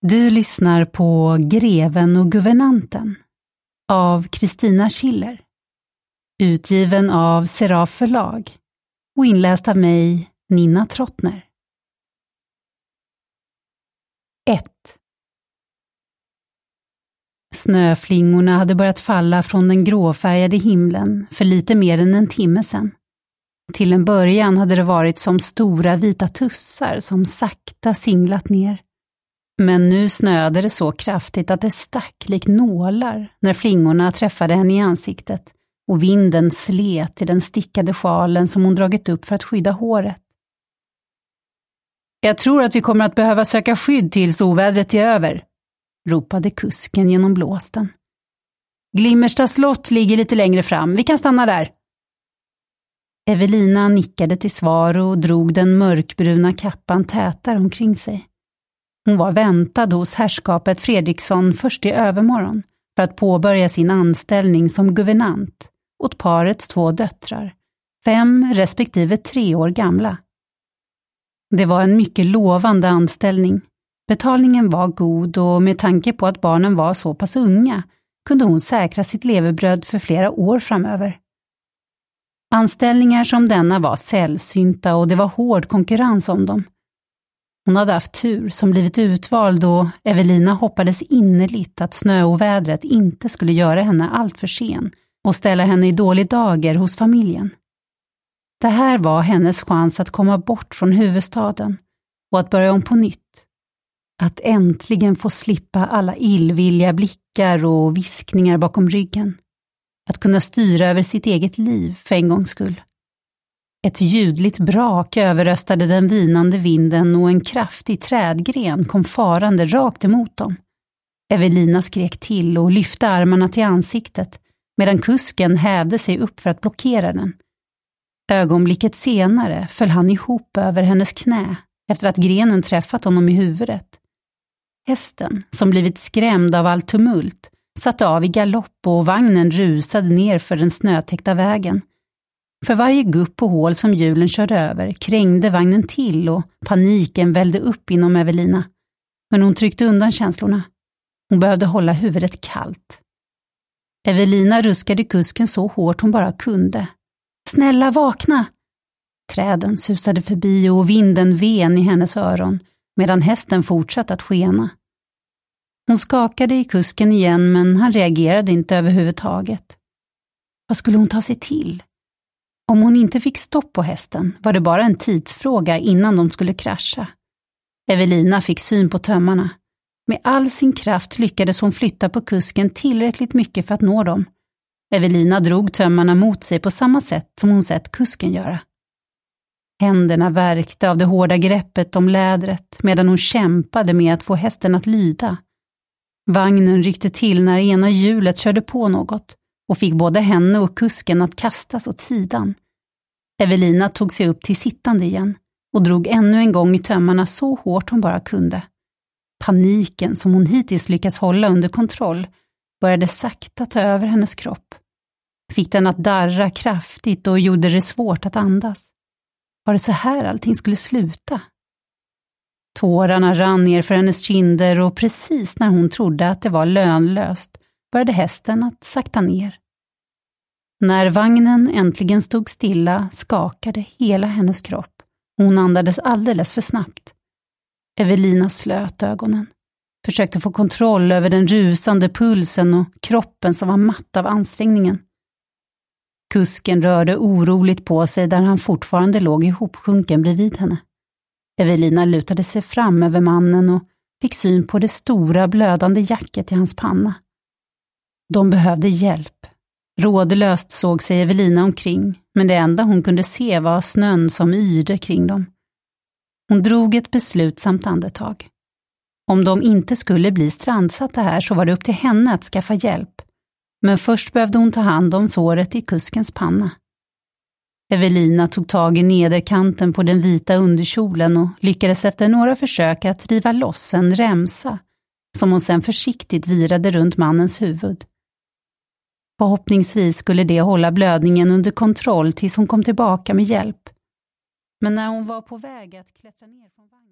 Du lyssnar på Greven och guvernanten av Kristina Schiller, utgiven av Seraf förlag och inläst av mig, Nina Trottner. 1. Snöflingorna hade börjat falla från den gråfärgade himlen för lite mer än en timme sedan. Till en början hade det varit som stora vita tussar som sakta singlat ner. Men nu snöade det så kraftigt att det stack lik nålar när flingorna träffade henne i ansiktet och vinden slet i den stickade sjalen som hon dragit upp för att skydda håret. Jag tror att vi kommer att behöva söka skydd tills ovädret är över, ropade kusken genom blåsten. Glimmersta slott ligger lite längre fram, vi kan stanna där. Evelina nickade till svar och drog den mörkbruna kappan tätare omkring sig. Hon var väntad hos herrskapet Fredriksson först i övermorgon för att påbörja sin anställning som guvernant åt parets 2 döttrar, 5 respektive 3 år gamla. Det var en mycket lovande anställning. Betalningen var god och med tanke på att barnen var så pass unga kunde hon säkra sitt levebröd för flera år framöver. Anställningar som denna var sällsynta och det var hård konkurrens om dem. Hon hade haft tur som blivit utvald och Evelina hoppades innerligt att snöovädret inte skulle göra henne allt för sen och ställa henne i dålig dager hos familjen. Det här var hennes chans att komma bort från huvudstaden och att börja om på nytt. Att äntligen få slippa alla illvilliga blickar och viskningar bakom ryggen. Att kunna styra över sitt eget liv för en gångs skull. Ett ljudligt brak överröstade den vinande vinden och en kraftig trädgren kom farande rakt emot dem. Evelina skrek till och lyfte armarna till ansiktet medan kusken hävde sig upp för att blockera den. Ögonblicket senare föll han ihop över hennes knä efter att grenen träffat honom i huvudet. Hästen, som blivit skrämd av all tumult, satte av i galopp och vagnen rusade ner för den snötäckta vägen. För varje gupp och hål som hjulen körde över krängde vagnen till och paniken vällde upp inom Evelina. Men hon tryckte undan känslorna. Hon behövde hålla huvudet kallt. Evelina ruskade kusken så hårt hon bara kunde. Snälla, vakna! Träden susade förbi och vinden ven i hennes öron medan hästen fortsatte att skena. Hon skakade i kusken igen men han reagerade inte överhuvudtaget. Vad skulle hon ta sig till? Om hon inte fick stopp på hästen var det bara en tidsfråga innan de skulle krascha. Evelina fick syn på tömmarna. Med all sin kraft lyckades hon flytta på kusken tillräckligt mycket för att nå dem. Evelina drog tömmarna mot sig på samma sätt som hon sett kusken göra. Händerna värkte av det hårda greppet om lädret medan hon kämpade med att få hästen att lyda. Vagnen ryckte till när ena hjulet körde på något och fick både henne och kusken att kastas åt sidan. Evelina tog sig upp till sittande igen och drog ännu en gång i tömmarna så hårt hon bara kunde. Paniken som hon hittills lyckats hålla under kontroll började sakta ta över hennes kropp. Fick den att darra kraftigt och gjorde det svårt att andas. Var det så här allting skulle sluta? Tårarna rann ner för hennes kinder och precis när hon trodde att det var lönlöst började hästen att sakta ner. När vagnen äntligen stod stilla skakade hela hennes kropp och hon andades alldeles för snabbt. Evelina slöt ögonen, försökte få kontroll över den rusande pulsen och kroppen som var matt av ansträngningen. Kusken rörde oroligt på sig där han fortfarande låg ihopsjunken bredvid henne. Evelina lutade sig fram över mannen och fick syn på det stora blödande jacket i hans panna. De behövde hjälp. Rådlöst såg sig Evelina omkring, men det enda hon kunde se var snön som yrde kring dem. Hon drog ett beslutsamt andetag. Om de inte skulle bli strandsatta här så var det upp till henne att skaffa hjälp. Men först behövde hon ta hand om såret i kuskens panna. Evelina tog tag i nederkanten på den vita underkjolen och lyckades efter några försök att riva loss en remsa som hon sedan försiktigt virade runt mannens huvud. Förhoppningsvis skulle det hålla blödningen under kontroll tills hon kom tillbaka med hjälp. Men när hon var på väg att klättra ner från vagnen